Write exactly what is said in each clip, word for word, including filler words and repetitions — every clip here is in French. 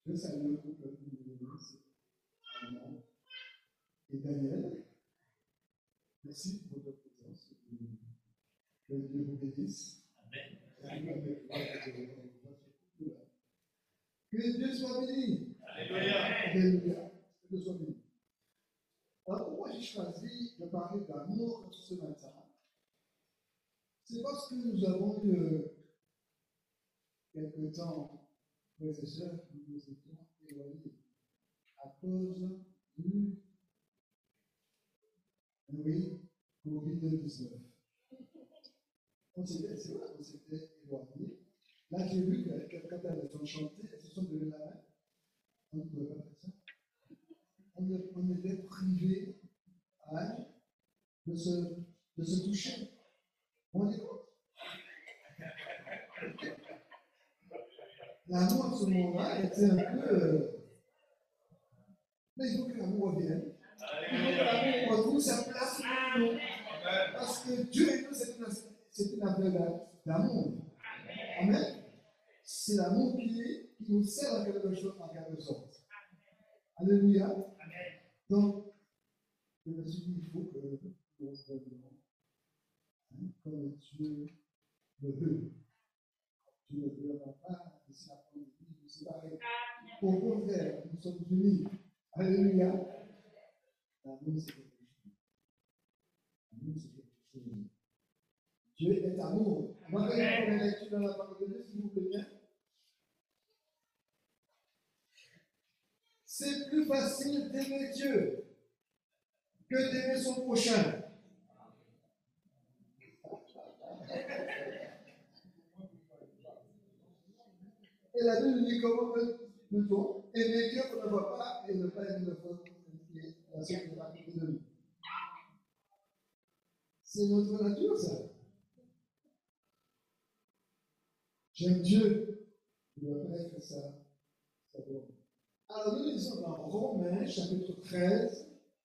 Je salue le couple de l'église, Armand et Daniel. Merci pour votre présence. Que Dieu vous bénisse. Amen. Que Dieu soit béni. Alléluia. Alléluia. Que Dieu soit béni. Alors pourquoi j'ai choisi de parler d'amour ce matin? C'est parce que nous avons eu quelque temps, frères et sœurs, nous nous étions éloignés à cause du oui, covid dix-neuf. On s'était, c'est vrai, on s'était éloignés. Là, j'ai vu que quand elles ont chanté, elles se sont donné la main. On ne pouvait pas faire ça. On, on était privés hein, de, se, de se toucher. On est compte? L'amour à ce moment-là était un peu. Euh... Mais il faut que l'amour revienne. Il faut que l'amour retrouve sa place pour nous. Parce que Dieu et nous, c'est une, c'est une affaire d'amour. Amen. C'est l'amour qui, qui nous sert en quelque chose, en quelque sorte. Alléluia. Amen. Donc, je me suis dit, il faut que nous revenions hein, comme Dieu le veut. Dieu ne veut pas laisser la pandémie nous séparer. Au contraire, nous sommes unis. Alléluia. L'amour, c'est quelque chose. L'amour, c'est quelque chose. Dieu est amour. On va faire une lecture dans la parole de Dieu, s'il vous plaît bien. C'est plus facile d'aimer Dieu que d'aimer son prochain. Et la Bible dit comment peut-on aimer Dieu qu'on ne voit pas et ne pas aimer le frère qui est la seule qui est à côté de nous. C'est notre nature, ça. J'aime Dieu. Il doit pas être ça. ça doit. Alors, nous lisons dans Romains, chapitre treize.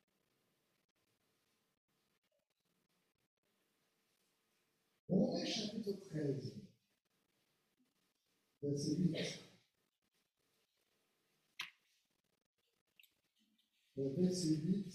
Romains, chapitre treize. Verset huit. Le verset huit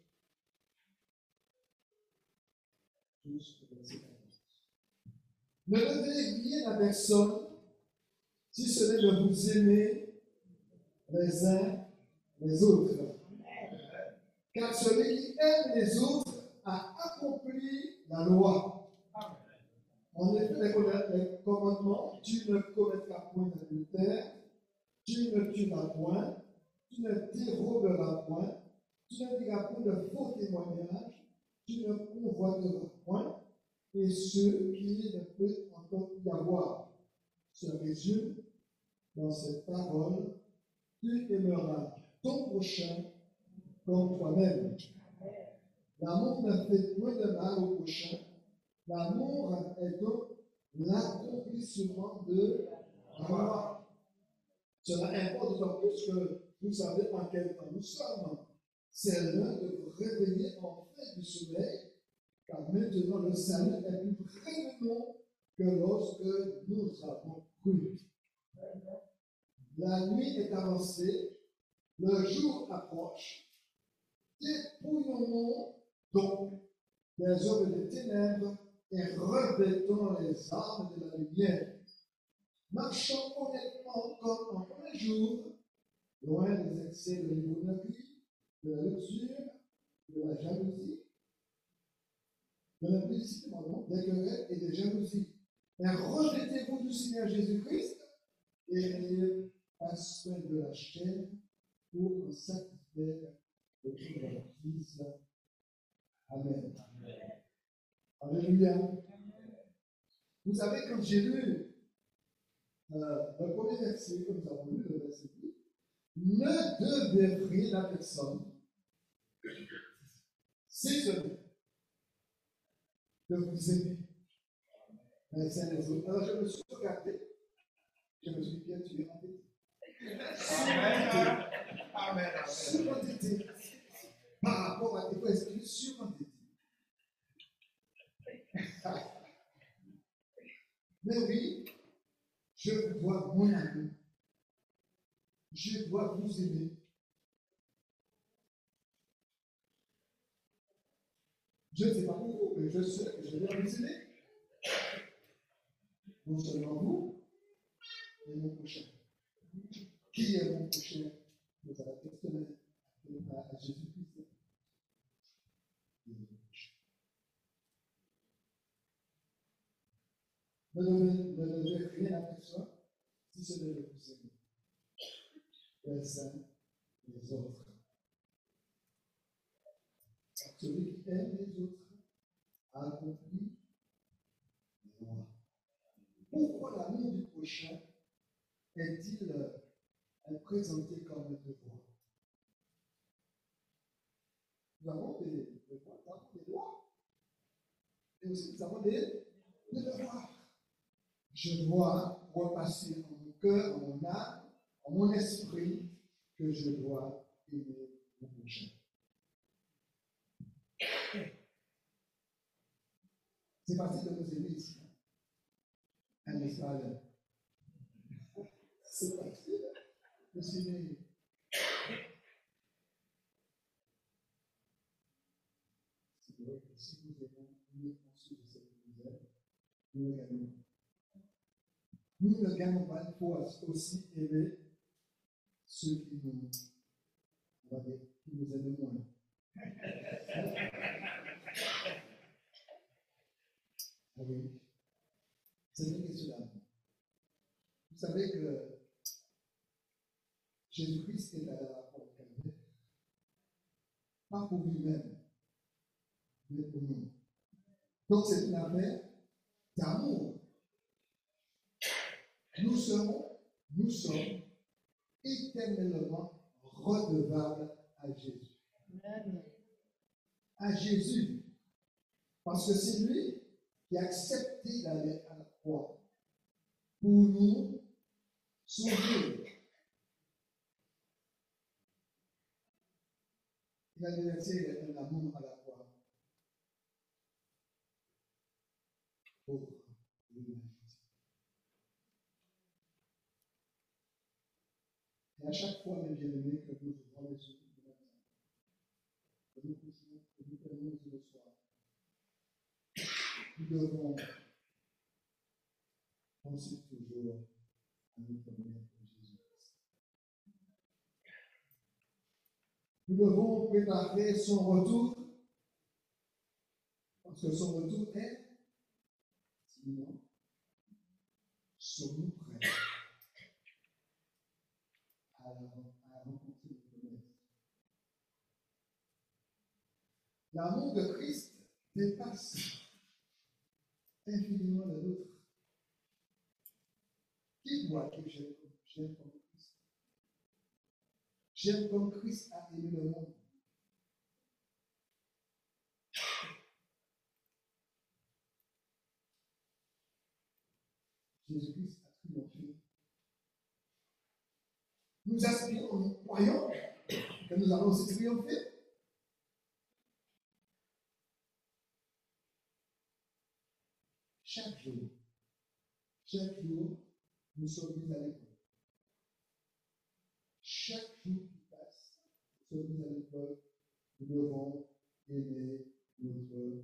jusqu'au verset quatorze. Ne devez rien à personne si ce n'est de vous aimer les uns les autres. Car celui qui aime les autres a accompli la loi. En effet, les commandements, tu ne commettras point d'adultère, tu ne tueras point, tu ne déroberas point, tu ne diras point de faux témoignages, tu ne convoiteras point, et ce qui ne peut encore y avoir se résume dans cette parole, tu aimeras ton prochain comme toi-même. L'amour ne fait point de mal au prochain. L'amour est donc l'accomplissement de la loi. Cela importe d'autant plus que vous savez en quel temps nous sommes. C'est l'heure de vous réveiller enfin du sommeil, car maintenant le salut est plus près de nous que lorsque nous avons cru. La nuit est avancée, le jour approche. Dépouillons-nous donc des œuvres des ténèbres et revêtons les armes de la lumière. Marchons honnêtement comme en plein jour, loin des excès de l'hypocrisie, de la luxure, de la jalousie, de la publicité, des querelles et des jalousies. Mais revêtez-vous du Seigneur Jésus-Christ et ayez passion de la chair pour en satisfaire le cri de la justice. Amen. Amen. Alléluia. Vous savez, quand j'ai lu euh, le premier verset, comme nous avons lu le verset huit, ne devez rien à personne, si ce n'est de vous aimer les uns les autres. Alors je me suis regardé, je me suis dit, Pierre, tu es entêté. Amen. Surentêté. Par rapport à tes frères, tu es surentêté. Mais oui, je vois mon ami. je dois vous aimer. Je ne sais pas pour vous, mais je sais que je dois vous aimer. Non seulement vous, mais mon prochain. Qui est mon prochain? Nous allons tester à Jésus-Christ. Ne devez rien à personne si ce n'est de vous aimer. Les uns les autres. Celui qui aime les autres a accompli les lois. Pourquoi l'amour du prochain est-il euh, présenté comme un devoir? Nous avons des, des, nous avons des lois, et aussi nous avons des, des devoirs. Je dois repasser en mon cœur, en mon âme, en mon esprit, que je dois aimer mon prochain. C'est facile de nous aimer ici. Un Israël. C'est facile de s'aimer. C'est vrai que si nous aimons uniquement ceux de cette misère, nous le gagnons. Nous ne gagnons pas, il faut aussi aimer ceux qui nous, on va dire, qui nous aiment moins. Ah oui. C'est une question d'amour. Vous savez que Jésus-Christ est allé à la croix de Calvaire, pas pour lui-même, mais pour nous. Donc c'est une affaire d'amour. Nous serons, nous sommes éternellement redevables à Jésus. Amen. À Jésus. Parce que c'est lui qui a accepté d'aller à la croix pour nous sauver. Il a déversé un amour à la croix pour l'humanité. Et à chaque fois, mes bien-aimés, que nous ouvrons les yeux de matin, que nous couchons, que nous prenons le soir, nous devons penser toujours à notre Maître Jésus-Christ. Nous devons préparer son retour, parce que son retour est, sinon, sommes-nous prêts à, à rencontrer notre Maître? L'amour de Christ dépasse infiniment le nôtre. Qui doit que j'aime comme Christ? J'aime comme Christ a aimé le monde. Jésus-Christ a triomphé. Nous aspirons, nous croyons que nous allons aussi triompher. Chaque jour, chaque jour, nous sommes mis à l'épreuve. Chaque jour qui passe, nous sommes mis à l'épreuve. Nous devons aimer notre prochain.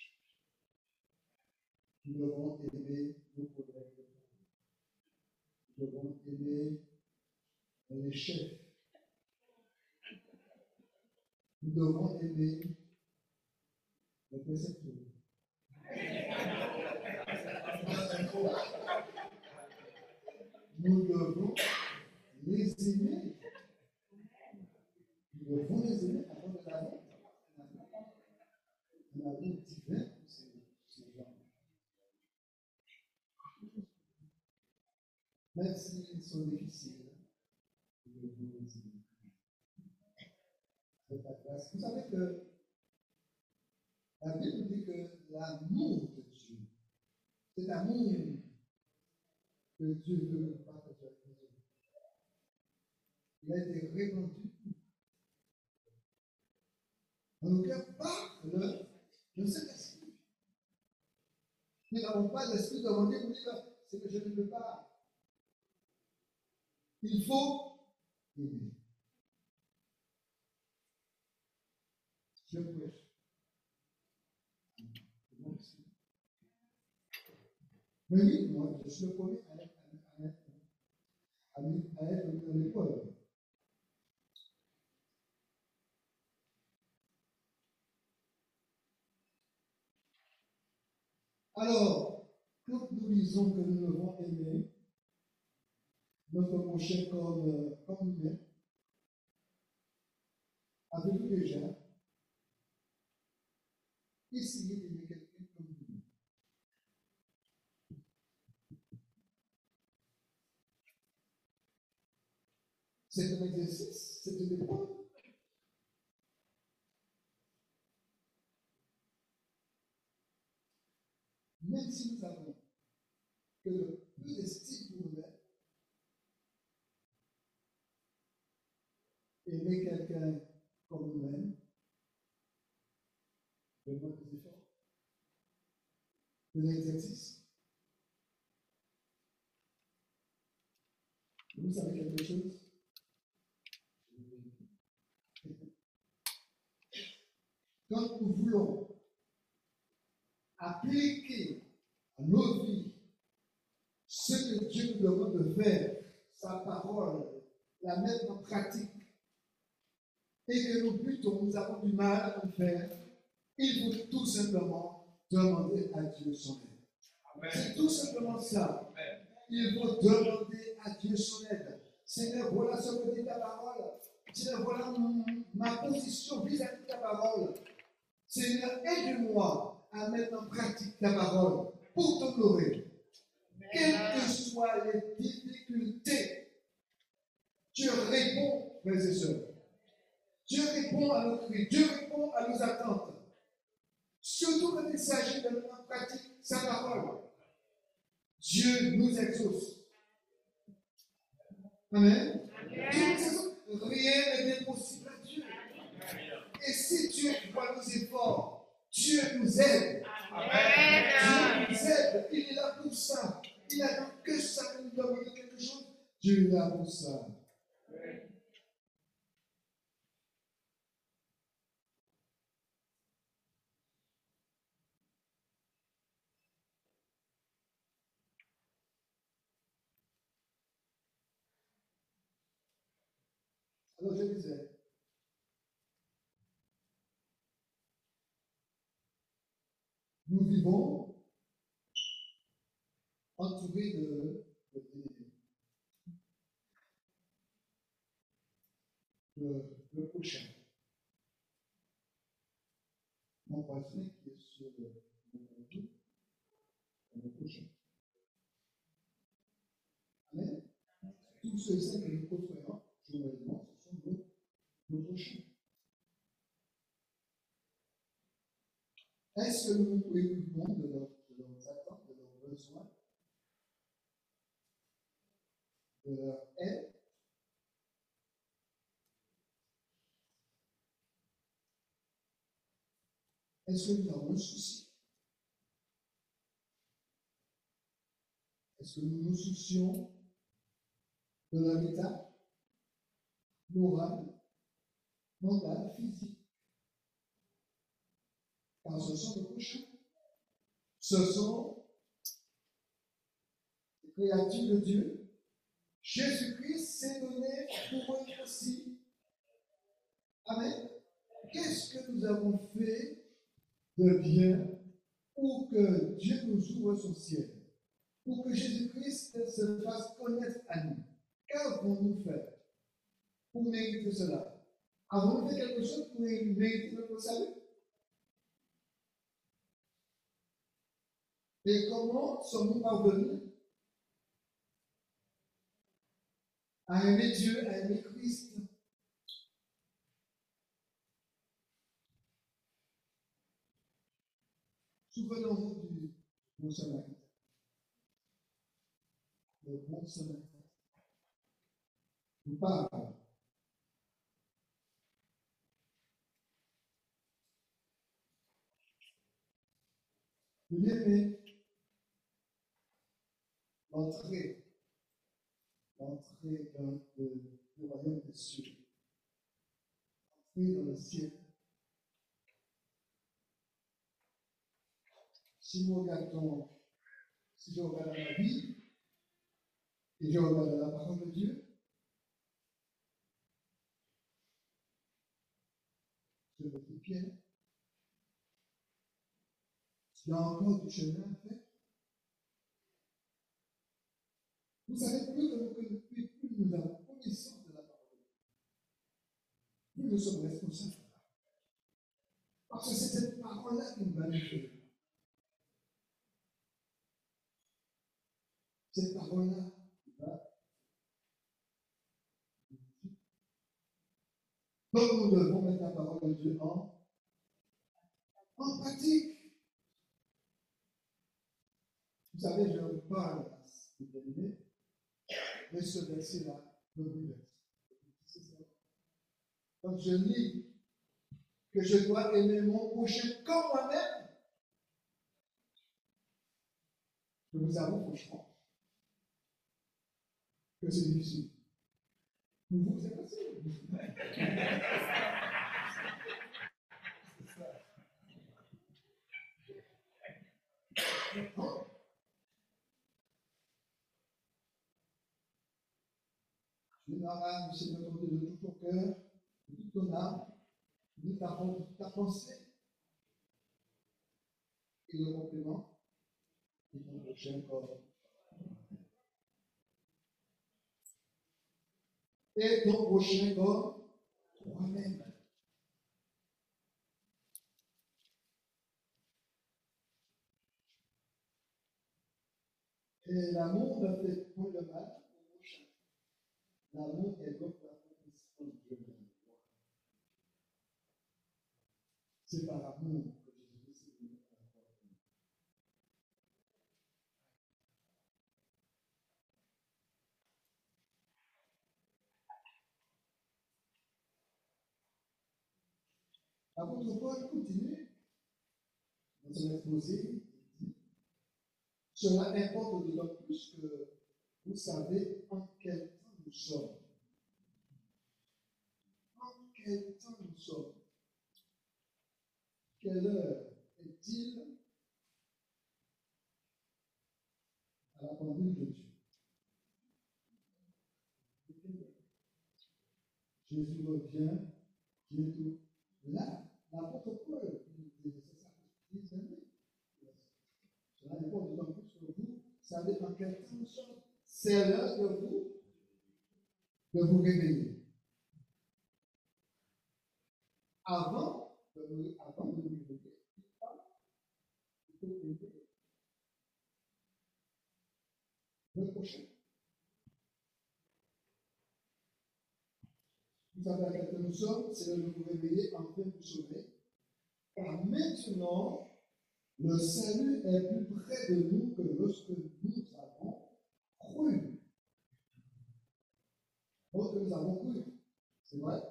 Nous devons aimer nos collègues. Nous devons aimer les chefs. Nous devons aimer les précepteurs. Nous devons les aimer. Nous devons les aimer avant de l'avoir. Un amour divin pour ces gens. Même s'ils sont difficiles, nous devons les aimer. Avec la grâce. Vous savez que la Bible dit que l'amour de Dieu, c'est l'amour que Dieu veut partager avec nous. Il a été répandu dans nos cœurs par le, le Saint-Esprit. Nous n'avons pas l'esprit de demander pour dire c'est que je ne peux pas. Il faut aimer. Je prêche. Mais oui, moi, je suis le premier à être, à être, à être, à être dans l'épreuve. Alors, quand nous disons que nous devons aimer notre prochain comme, euh, comme nous-mêmes, avez-vous déjà essayé d'aimer quelqu'un comme vous-même? C'est un exercice, c'est une épreuve. Même si nous savons que le plus d'estime pour nous-mêmes, aimer quelqu'un comme nous-mêmes, demande des efforts, de l'exercice. Vous savez quelque chose? Quand nous voulons appliquer à nos vies ce que Dieu nous demande de faire, sa parole, la mettre en pratique, et que nous butons, nous avons du mal à le faire, il faut tout simplement demander à Dieu son aide. C'est tout simplement ça. Il faut demander à Dieu son aide. Seigneur, voilà ce que dit ta parole. Seigneur, voilà ma position vis-à-vis de ta parole. Seigneur, aide-moi à mettre en pratique ta parole pour t'honorer. Quelles que soient les difficultés, Dieu répond, frères et sœurs. Dieu répond à nos cris, Dieu répond à nos attentes. Surtout quand il s'agit de mettre en pratique sa parole. Dieu nous exauce. Amen. Amen. Rien n'est impossible à Dieu. Et si Dieu voit nos efforts, Dieu nous aide. Amen. Dieu nous aide. Il est là pour ça. Il n'attend que ça que nous demandons quelque chose. Dieu est là pour ça. Alors je disais, nous vivons entourés de, de, de, de prochain. Mon voisin qui est sur le monde, le prochain. Amen. Tous ceux que nous côtoyons journellement, ce sont nos, nos prochains. Est-ce que nous nous préoccupons de leurs, de leurs attentes, de leurs besoins, de leur aide? Est-ce que nous avons un souci? Est-ce que nous nous soucions de leur état moral, mental, physique? Car ce sont nos prochains. Ce sont les créatures de Dieu. Jésus-Christ s'est donné pour eux aussi. Amen. Qu'est-ce que nous avons fait de bien pour que Dieu nous ouvre son ciel? Pour que Jésus-Christ se fasse connaître à nous? Qu'avons-nous fait pour mériter cela? Avons-nous fait quelque chose pour mériter notre salut? Et comment sommes-nous parvenus à aimer Dieu, à aimer Christ? Souvenons-nous du bon samaritain. Le bon samaritain nous parle. De l'aimer, l'entrée, l'entrée dans le, le royaume des cieux, entrer dans le ciel. Si nous regardons, si je regarde la vie, et je regarde la parole de Dieu, je me dis bien, il y a encore du chemin à faire. Vous savez, plus que nous connaissons, plus nous avons connaissance de la parole de Dieu, plus nous sommes responsables. Parce que c'est cette parole-là qui nous va nous faire. Cette parole-là qui va. Donc nous devons mettre la parole de Dieu en, en pratique. Vous savez, je vous parle de terminer, mais ce verset-là me bouleverse. Donc je lis que je dois aimer mon prochain comme moi-même. Je vous avoue franchement que c'est difficile. Pour vous, c'est facile. Je n'arrête, du Seigneur, de tout ton cœur, de toute ton âme, de ta, de ta pensée. Et le complément, et ton prochain corps. Et ton prochain corps, toi-même. Et l'amour ne fait point le mal au prochain. L'amour est donc l'accomplissement de Dieu. C'est par amour que Jésus s'est venu à la croix. L'apôtre Paul continue dans son exposé. Cela importe d'autant plus que vous savez en quel temps nous sommes. En quel temps nous sommes. Quelle heure est-il à la pendule de Dieu? Jésus revient bientôt. Là, l'apôtre Paul, c'est ça, dix années. Cela importe d'autant plus que vous savez en quel temps nous sommes. C'est l'heure de vous de vous réveiller. Avant de vous, avant de vous réveiller, il faut réveiller le prochain. Vous savez à quel temps nous sommes, c'est l'heure de vous réveiller enfin du sommeil. Car maintenant, le salut est plus près de nous que lorsque nous avons cru. Lorsque nous avons cru. C'est vrai.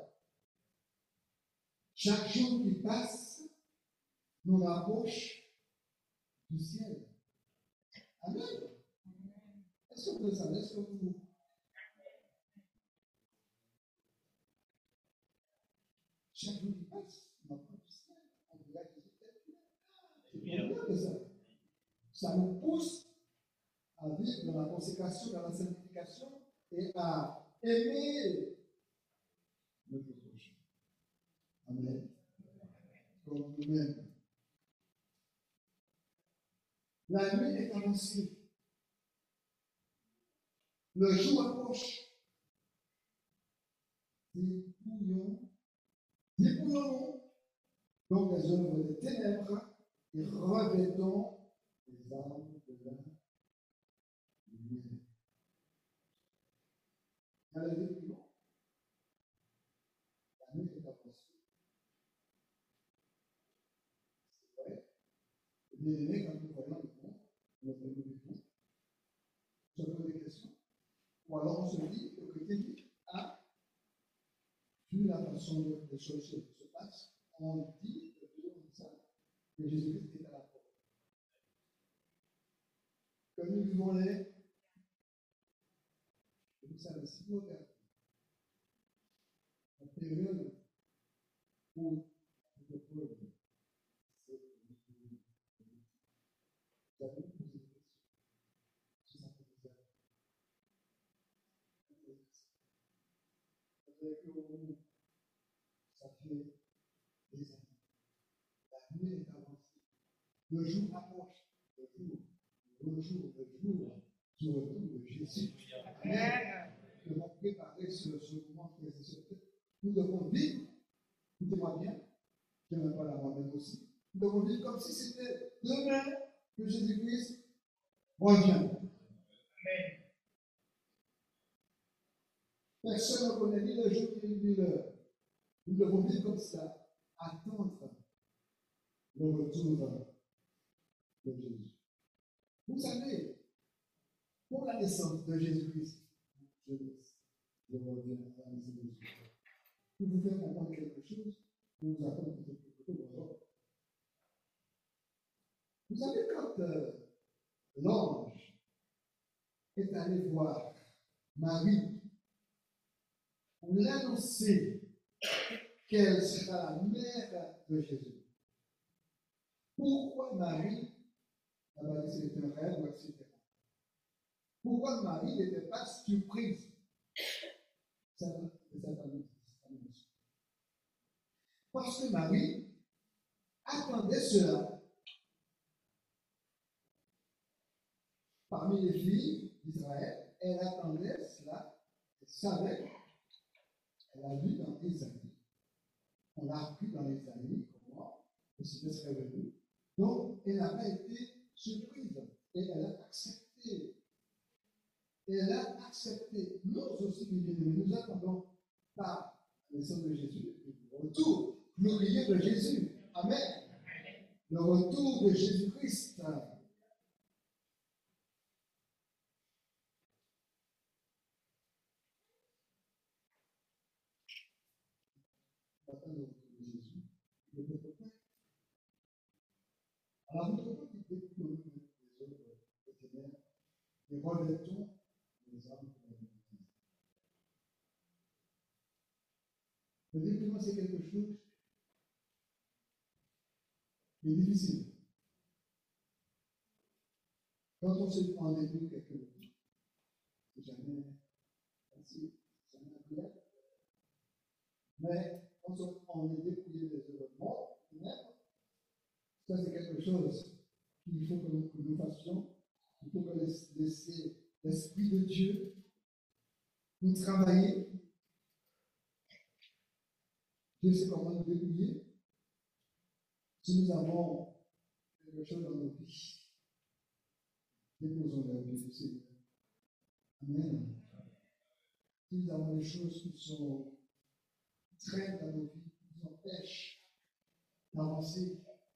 Chaque jour qui passe nous rapproche du ciel. Amen. Est-ce que vous le savez? Est-ce que vous. Chaque jour qui passe nous rapproche du ciel. On regarde Jésus tel. C'est bien que ça. Ça nous pousse à vivre dans la consécration, dans la sanctification et à aimer notre prochain. Amen. Comme nous-mêmes. La nuit est avancée. Le jour approche. Dépouillons, dépouillons donc les œuvres des ténèbres et revêtons les armes de la lumière. Allez, dépouillons. La nuit est avancée. C'est vrai. Bien aimé, quand nous voyons le monde, notre vie, on se pose des questions. Ou alors on se dit, le chrétien dit, ah, vu la façon dont les choses se passent, on dit que Dieu dit ça, que Jésus-Christ est à la porte. Que nous vivons les. Vous savez, si vous regardez, période où le peuple s'est vous avez posé des questions sur sa position. Avec nous, ça fait des années. La nuit est avancée. Le jour approche. Le jour, le jour, le jour du retour de Jésus. Amen. Nous devons préparer ce, ce moment qui est ce Nous devons vivre, écoutez-moi bien, je n'aime pas la moi-même aussi. Nous devons vivre comme si c'était demain que Jésus-Christ revient. Amen. Personne ne connaît ni le jour ni l'heure. Nous devons vivre comme ça, attendre le retour de Jésus. Vous savez, pour la naissance de Jésus-Christ, je, je reviens à la naissance de Jésus-Christ. Pour vous faire comprendre quelque chose, pour vous apprendre quelque chose. Vous savez, quand euh, l'ange est allé voir Marie pour l'annoncer qu'elle sera la mère de Jésus, pourquoi Marie, elle va dire c'était un rêve, et cetera. Pourquoi Marie n'était pas surprise de cette annonce? Parce que Marie attendait cela. Parmi les filles d'Israël, elle attendait cela, elle savait, elle a lu dans Isaïe, on l'a appris dans Isaïe, comment le Seigneur serait venu. Donc, elle n'a pas été surprise et elle a accepté. Elle a accepté. Nous aussi, nous attendons par la naissance de Jésus, le retour glorieux de Jésus. Amen. Le retour de Jésus-Christ. Le retour de Jésus. Le peuple. Alors, nous devons quitter tous les autres ténèbres et revêtons les armes de la vérité. Le développement, c'est quelque chose qui est difficile. Quand on se prend en début quelque chose, c'est jamais facile, c'est jamais agréable. Mais quand on est dépouillé des œuvres de mort, ça c'est quelque chose qu'il faut que nous, que nous fassions. Il faut que laisser l'Esprit de Dieu nous travailler. Dieu sait comment nous dépouiller. Si nous avons quelque chose dans nos vies, déposons-les au pied du Seigneur. Amen. Si nous avons des choses qui sont qui traînent dans nos vies, qui nous empêchent d'avancer,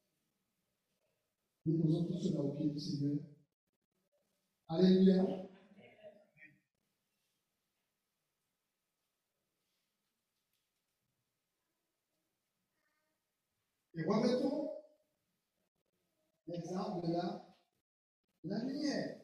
déposons tout cela au pied du Seigneur. Alléluia. Et remettons l'exemple de la, de la lumière.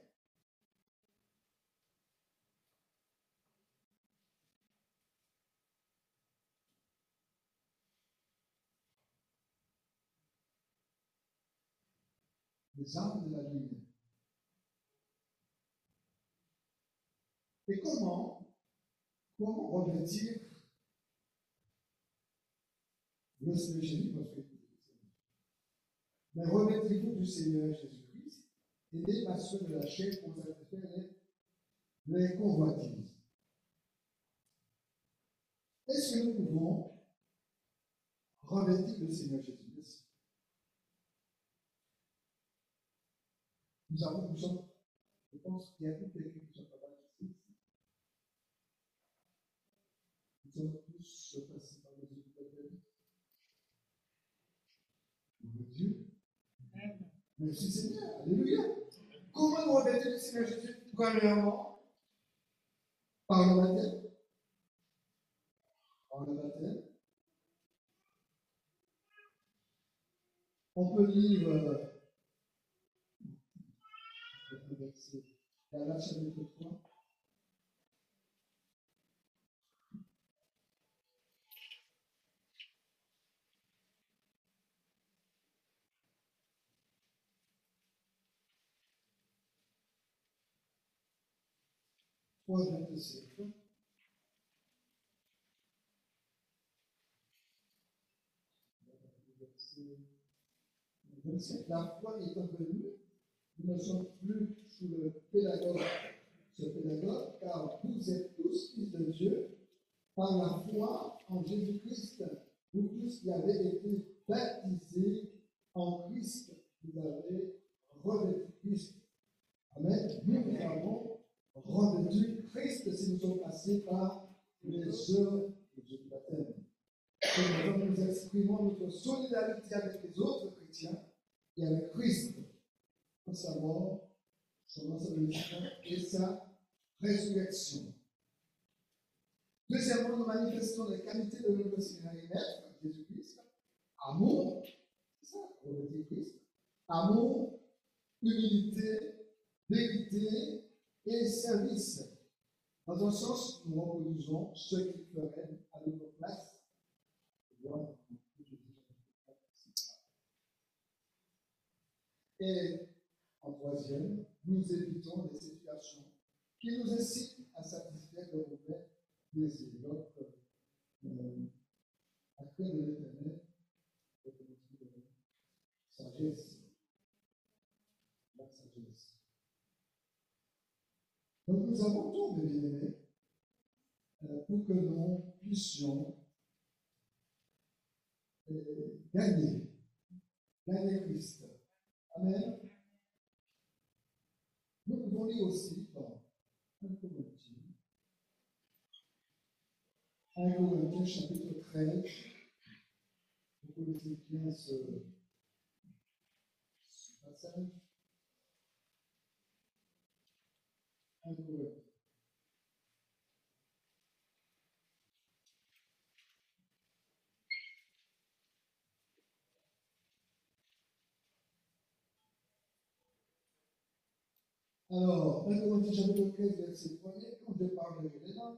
L'exemple de la lumière. Et comment, comment revêtir le Seigneur Jésus, parce que mais revêtez-vous du Seigneur Jésus-Christ et des passions de la chair pour satisfaire les, les convoitises. Est-ce que nous pouvons revêtir le Seigneur Jésus-Christ? Nous avons, nous sommes, je pense qu'il y a plus quelqu'un qui sont capables ici. Nous sommes tous passés par les yeux de Dieu. Mon Dieu. Merci Seigneur. Alléluia. Comment nous revêtir le Seigneur Jésus? Premièrement, par le baptême. Par le baptême. On peut lire euh, le verset Galates chapitre trois. trois vingt-sept. vingt-sept. La foi étant venue, nous ne sommes plus sous le pédagogue, ce pédagogue, car vous êtes tous fils de Dieu par la foi en Jésus-Christ. Vous tous qui avez été baptisés en Christ, vous avez revêtu Christ. Amen. Nous, nous avons revêtu Christ si nous sommes passés par les œuvres de Dieu du baptême. Et nous, nous exprimons notre solidarité avec les autres chrétiens et avec Christ, en sa mort, son enseignement et sa résurrection. Deuxièmement, nous manifestons les qualités de notre Seigneur et Maître, Jésus-Christ. Amour, c'est ça, revêtir Christ. Amour, humilité, vérité et service. Dans un sens, nous reproduisons ce qu'il ferait à notre place. Et en troisième, nous évitons des situations qui nous incitent à satisfaire de mauvais désirs. Donc, euh, après de l'éternel, sagesse. La sagesse. Donc, nous avons tout, mes bien-aimés, euh, pour que nous puissions euh, gagner, gagner Christ. Amen. Nous pouvons lire aussi dans un Corinthiens, un Corinthiens chapitre treize, vous connaissez bien ce, ce passage. un Corinthiens. Alors, un Corinthiens chapitre treize, verset premier, quand je parle des langues,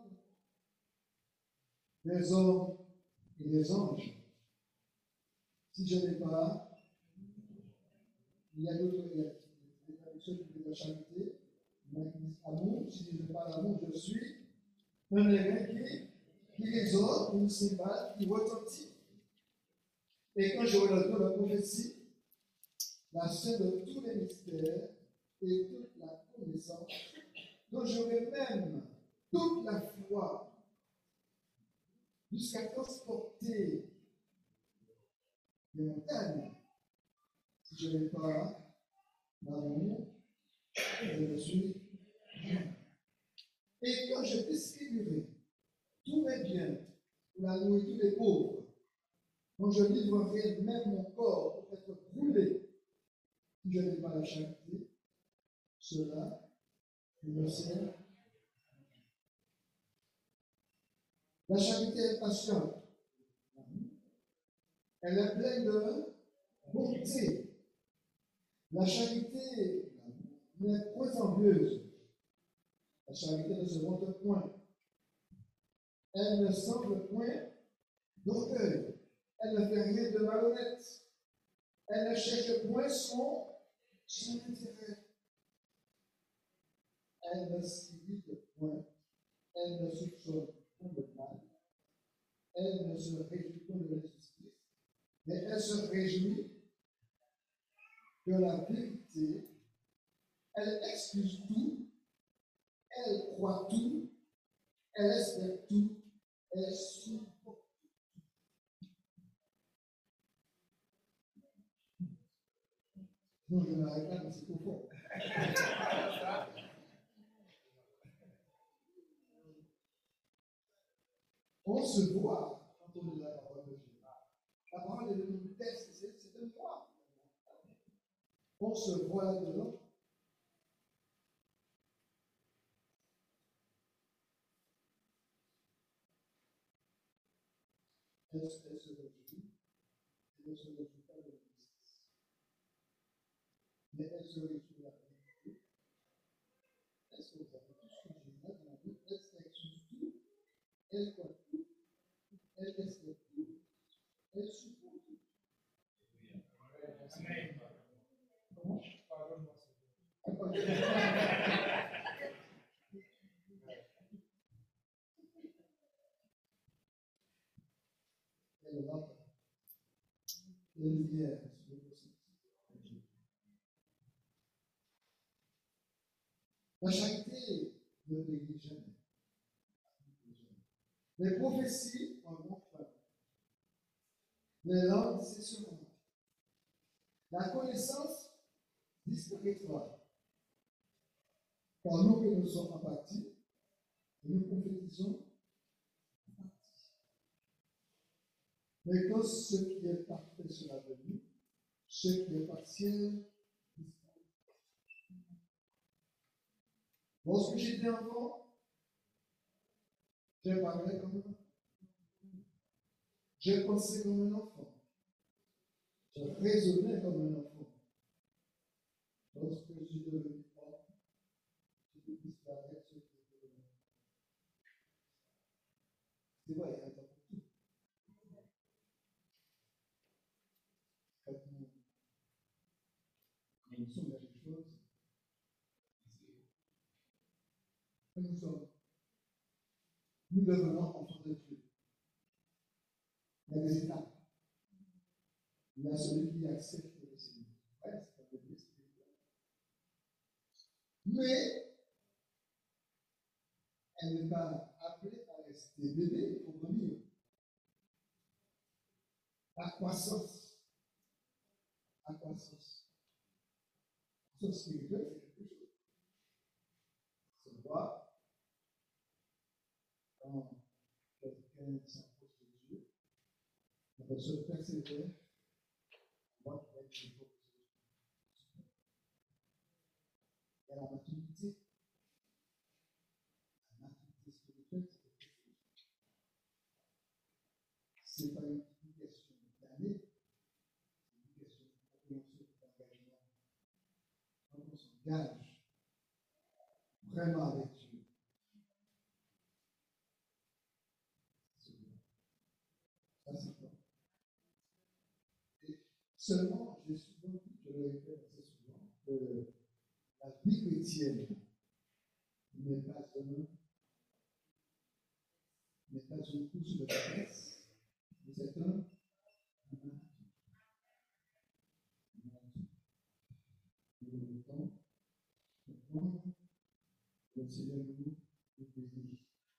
des hommes et des anges, si je n'ai pas, il y a d'autres, il y a des traductions qui disent la charité, il y en a qui disent amour, si je n'ai pas l'amour, je suis un airain qui, qui résonne, une cymbale qui retentit. Et quand j'aurai le don de prophétie, la chaîne de tous les mystères et toute la connaissance, dont j'aurai même toute la foi jusqu'à transporter les montagnes. Si je n'ai pas l'amour, je suis rien. Et quand je distribuerai tous mes biens pour la nourriture des pauvres, quand je livrerai même mon corps pour être brûlé, si je n'ai pas la charité, cela me sert. La charité est patiente. Elle est pleine de bonté. La charité n'est point envieuse. La charité ne se montre point. Elle ne semble point d'orgueil. Elle ne fait rien de malhonnête. Elle ne cherche point son, son intérêt. Elle ne s'irrite point. Elle ne soupçonne point de mal. Elle ne se réjouit point de l'injustice. Mais elle se réjouit de la vérité. Elle excuse tout. Elle croit tout. Elle espère tout. Elle supporte. Non, je m'arrête là, mais c'est trop fort. On se voit quand on lit la parole de Dieu. La parole est de nous test, c'est de moi. On se voit là-dedans. Elle se réjouit. Elle ne se réjouit pas de l'injustice. Mais elle se réjouit de la vérité. Est-ce que vous avez tout ce que j'ai là dans la Bible? Elle s'excuse tout. Elle croit tout. Elle espère tout. Elle supporte tout. Amen. Comment? et le lampe et lumière. La charité ne délivre jamais. Les prophéties en vont pas. Les langues cesseront. La connaissance disparaîtra. Car nous que nous sommes en partie, nous prophétisons en partie. Mais quand ce qui est parfait sera venu, ce qui est partiel disparaîtra. Lorsque j'étais enfant, j'ai parlé comme un enfant. J'ai pensé comme un enfant. Je raisonnais comme un enfant. Lorsque je suis devenu homme, je peux disparaître ce qui était devenu. C'est vrai, il y a un temps pour tout. Quand nous commençons à des choses, quand nous sommes, nous devenons enfants de Dieu. Il y a des étapes. Il y a celui qui accepte le Seigneur. Ouais, c'est pas le Dieu spirituel. Mais elle n'est pas appelée à rester bébé pour grandir. La croissance. La croissance. La croissance spirituelle, c'est quelque chose. C'est voir quand quelqu'un s'approche de Dieu, la personne persévère, on voit qu'il y a quelque chose. Il y a la maturité. La maturité spirituelle, c'est quelque chose. Ce n'est pas une question d'année, c'est une question de compréhension d'engagement. Quand on s'engage vraiment avec Dieu, c'est bien. Ça, c'est bon. Et seulement, j'ai souvent dit, je le répète assez souvent, que la vie chrétienne n'est pas un n'est pas une course de vitesse, mais c'est un marathon. Nous devons comprendre que le Seigneur nous nous bénit.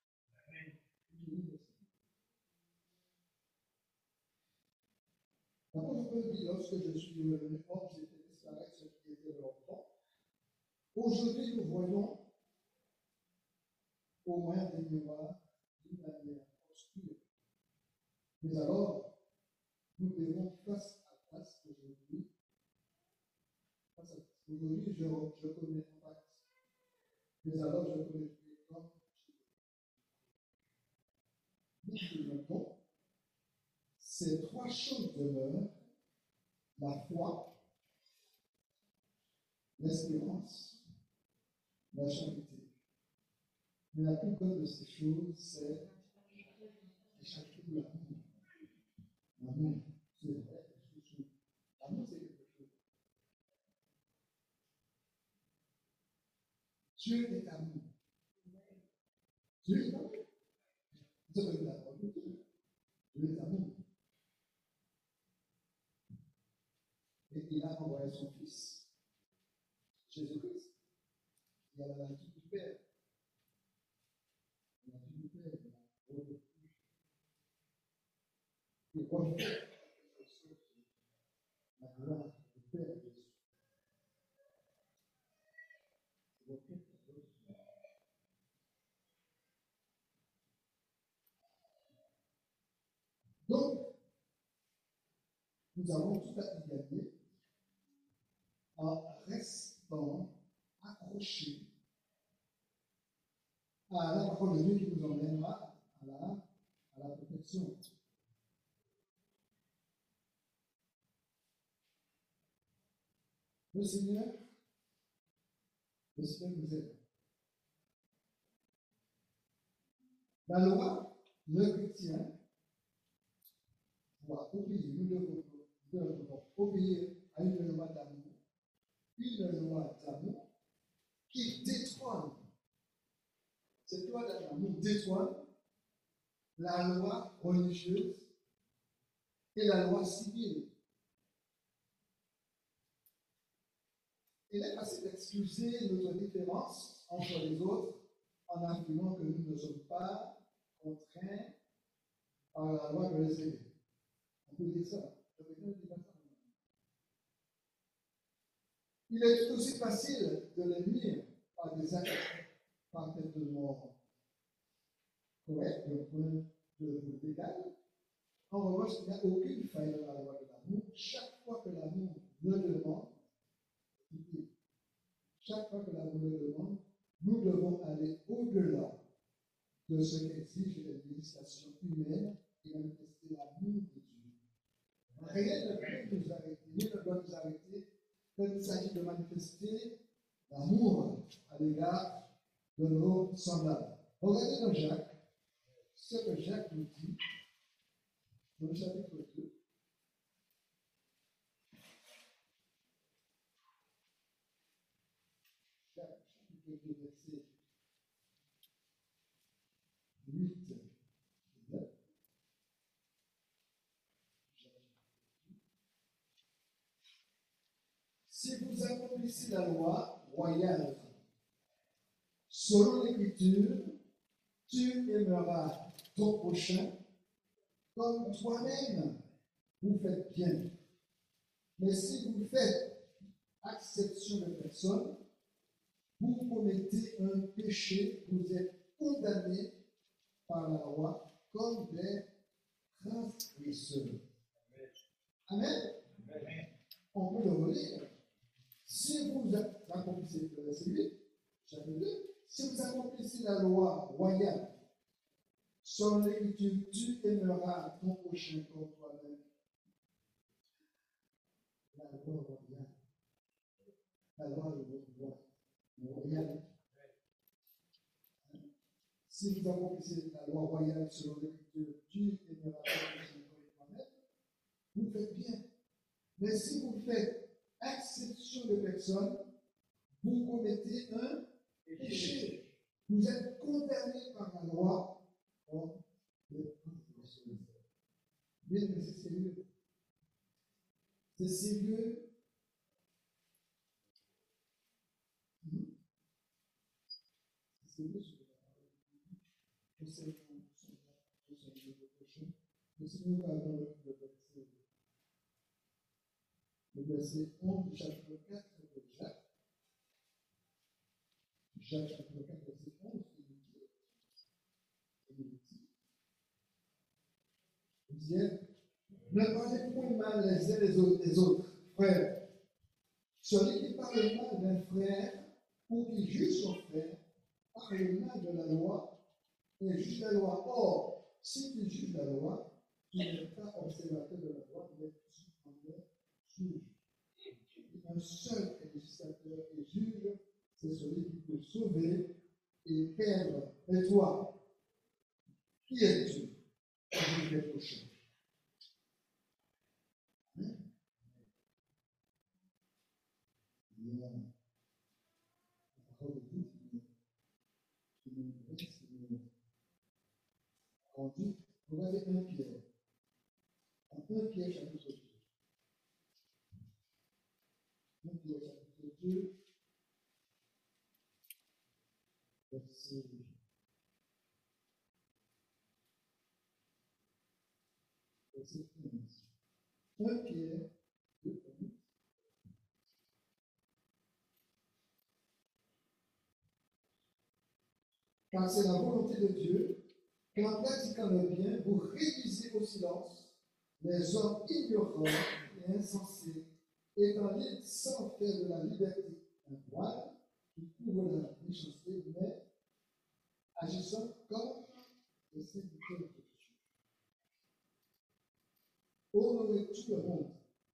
L'apôtre Paul dit, lorsque je suis devenu homme, j'ai fait disparaître ce qui était de l'enfant. Aujourd'hui, nous voyons au moins des miroirs d'une manière obscure. Mais alors, nous verrons face à face aujourd'hui. Face à face. Aujourd'hui, je, je connais en face. Mais alors, je connais comme nous souvenons, ces trois choses demeurent: la foi, l'espérance, la charité. Mais la plus grande de ces choses, c'est la charité de l'amour. L'amour, c'est vrai, quelque chose. L'amour, c'est quelque chose. Dieu est amour. Dieu est amour. Vous avez la parole de Dieu. Dieu est amour. Et il a envoyé son Fils, Jésus-Christ. Il y a la nature du Père. La nature du Père, il a refait. Il refait la gloire du Père et Jésus. Il refait la gloire du Père. Donc, nous avons tout à y gagner en restant accrochés à la parole de Dieu qui nous emmènera à la, à la protection. Le Seigneur, le Seigneur nous aide. La loi, le chrétien, doit obéir, nous devons, nous devons obéir à une loi d'amour, une loi d'amour qui détrône. Cette loi d'amour détrône la loi religieuse et la loi civile. Il est facile d'excuser notre différence entre les autres en affirmant que nous ne sommes pas contraints par la loi de les aimer. On peut dire ça. Il est tout aussi facile de les nuire par des actes parfaitement corrects d'un point de vue légal. En revanche, il n'y a aucune faille dans la loi de l'amour. Chaque fois que l'amour le demande, chaque fois que l'amour le demande, nous devons aller au-delà de ce qu'exige les législations humaines et manifester l'amour de Dieu. Rien ne peut nous arrêter, rien ne doit nous arrêter quand il s'agit de manifester l'amour à l'égard de nos semblables. Regardez dans Jacques, ce que Jacques nous dit, dans le chapitre deux. Jacques, chapitre deux, verset huit et neuf. Si vous accomplissez la loi royale, selon l'Écriture, tu aimeras ton prochain comme toi-même. Vous faites bien. Mais si vous faites acception de personne, vous commettez un péché, vous êtes condamnés par la loi comme des transgresseurs. Amen. Amen. On peut le relire. Si vous accomplissez le verset huit, chapitre deux, si vous accomplissez la loi royale, selon l'Écriture, tu aimeras ton prochain comme toi-même. La loi royale. La loi royale. Si vous accomplissez la loi royale selon l'Écriture, tu aimeras ton prochain comme toi-même, vous faites bien. Mais si vous faites exception de personne, vous commettez un péché. Vous êtes condamné par la loi comme des transgresseurs. Bien, mais c'est sérieux. C'est sérieux. Hmm? C'est sérieux sur la parole de Dieu. Je sais que vous sommes là, je sais que vous péché. Mais si nous regardons le verset, le verset onze du chapitre quatre de Jacques, Jacques chapitre quatre, verset onze, il dit, ne parlez point mal les uns les autres, les autres, frères. Celui qui parle mal d'un frère ou qui juge son frère parle mal de la loi et juge la loi. Or, si tu juges la loi, tu n'es pas observateur de la loi, mais tu en es juge. Un seul est législateur et juge, c'est celui qui peut sauver et perdre. Et toi, qui es-tu? Je vais prochain. Amen. La parole de Dieu qui nous reste, qui nous conduit. Regardez un Pierre. En un Pierre chapitre deux. un Pierre chapitre deux, verset verset quinze. un Pierre deux, car c'est la volonté de Dieu qu'en pratiquant le bien, vous réduisez au silence les hommes ignorants et insensés, étant libres sans faire de la liberté un voile qui couvre la méchanceté, mais agissant comme les serviteurs de Dieu. Honorez tout le monde.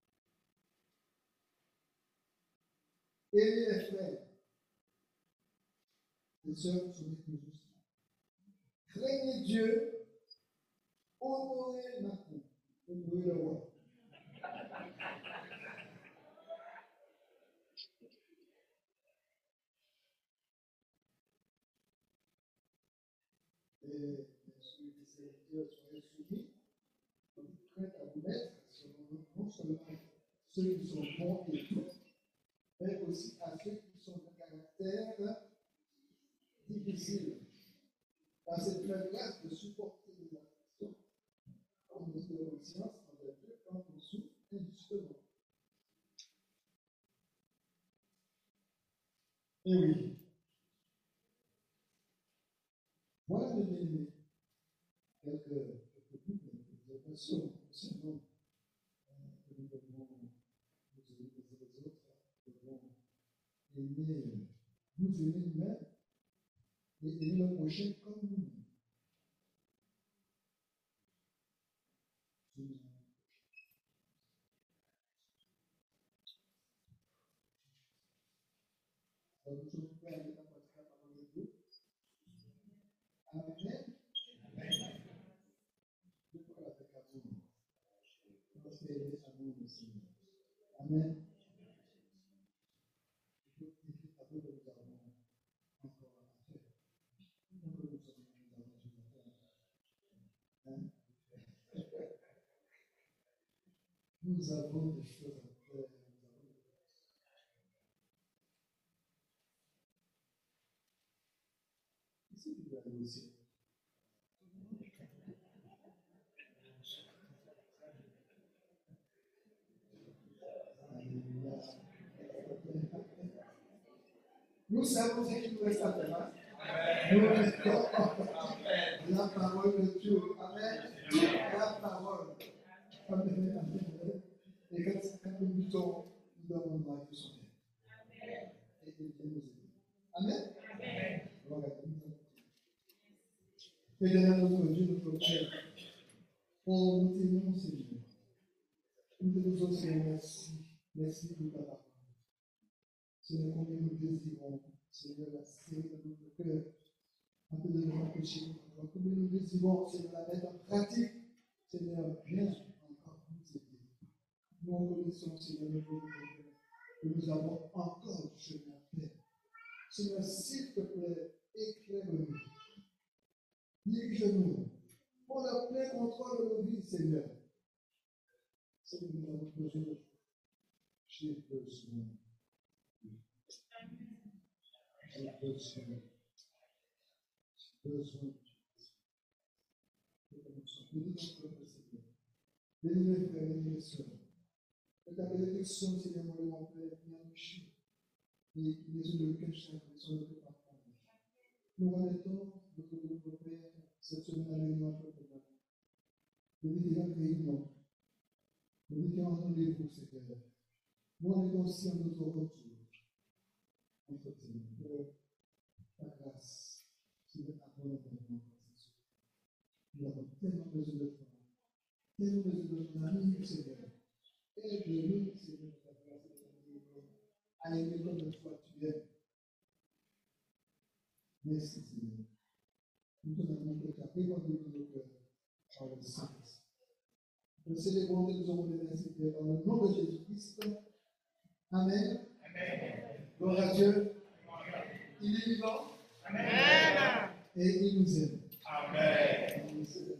Aimez les frères. Les sœurs sont les justes. Craignez Dieu. Honorez Macron. Honorez le roi. Et les serviteurs soyez soumis, comme prêts à vous mettre ceux qui sont bons et tout, mais aussi à ceux qui sont de caractère difficile. Dans cette même grâce de supporter les afflictions, comme nous avons conscience envers Dieu quand on souffre injustement. Et oui. Voilà mes bien-aimés. Quelques petites observations concernant que nous devons nous aimer les uns les autres, nous devons aimer, nous aimer nous-mêmes et aimer le prochain comme nous-mêmes. Alors, nous sommes prêts à aller dans la parole de Dieu. Amen. Je parle avec amour. Parce qu'il est amour aussi. Amen. Je peux dire que nous avons encore à faire. Nous avons des choses à faire. Nous avons des choses à faire. Ici, tu dois aller aussi. Nous savons ce qu'il nous reste à faire. Nous restons la parole de Dieu. Amen. La parole. Amen. Amen. Et quand nous luttons, nous devons voir que son Père. Et il vient nous aider. Amen. Voilà. Éternel notre Dieu, notre Père. Oh, nous t'aimons, Seigneur. Nous te disons, Seigneur, merci. Merci pour ta parole. Seigneur, combien nous désirons, Seigneur, la serrer dans notre cœur, afin de nous empêcher. Combien nous désirons, Seigneur, la mettre en pratique. Seigneur, viens encore nous aider. Nous reconnaissons, Seigneur, notre Père, que nous avons encore du chemin à faire. Seigneur, s'il te plaît, éclaire-nous. Dirige-nous. Pour le plein contrôle de nos vies, Seigneur. Seigneur, nous avons besoin de toi. J'ai besoin. J'ai besoin. J'ai besoin de Dieu. Nous disons que Seigneur. Bénis mes frères et mes soeurs. Que ta bénédiction, Seigneur, mon Père, vienne nous chercher. Et les yeux de cœur chacun sur notre partage. Nous remettons notre groupe Père cette semaine à l'événement de notre Père. Nous disons réunion. Nous disons rendez-vous, Seigneur. Nous remettons aussi à notre retour. Notre Seigneur. Ta grâce, Seigneur, abonde dans notre processus. Nous avons tellement besoin de toi. Tellement besoin de ton ami, Seigneur. Aide-nous, Seigneur, ta grâce et ta miséricorde, à aimer comme toi tu aimes. Merci, Seigneur. Nous te demandons que tu as préparé dans nos cœurs par le Saint-Esprit. Nous célébrons et nous avons des merci dans le nom de Jésus-Christ. Amen. Amen. Gloire à Dieu. Il est vivant. Amen. Et il nous aime. Amen.